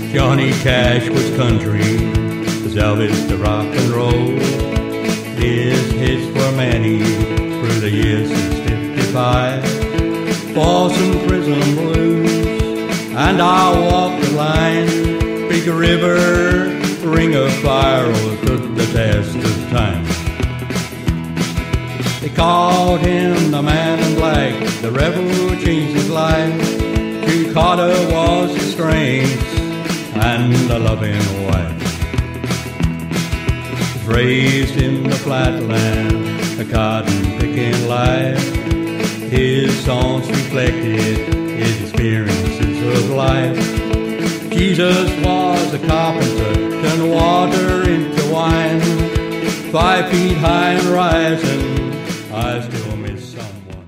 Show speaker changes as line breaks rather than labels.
Johnny Cash was country, was Elvis to rock and roll. His hits were many through the years since 55. Folsom Prison Blues, and I'll walk the line. Big River, Ring of Fire, all stood the test of time. They called him the Man in Black, the rebel who changed his life. June Carter was his strength and a loving wife. Raised in the flatland, a cotton-picking life. His songs reflected his experiences of life. Jesus was a carpenter, turned water into wine. 5 feet high and rising, I still miss someone.